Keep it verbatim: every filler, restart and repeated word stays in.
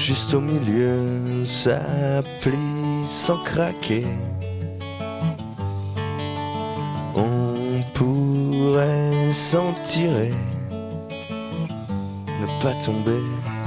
juste au milieu, ça plie sans craquer. On pourrait s'en tirer, ne pas tomber.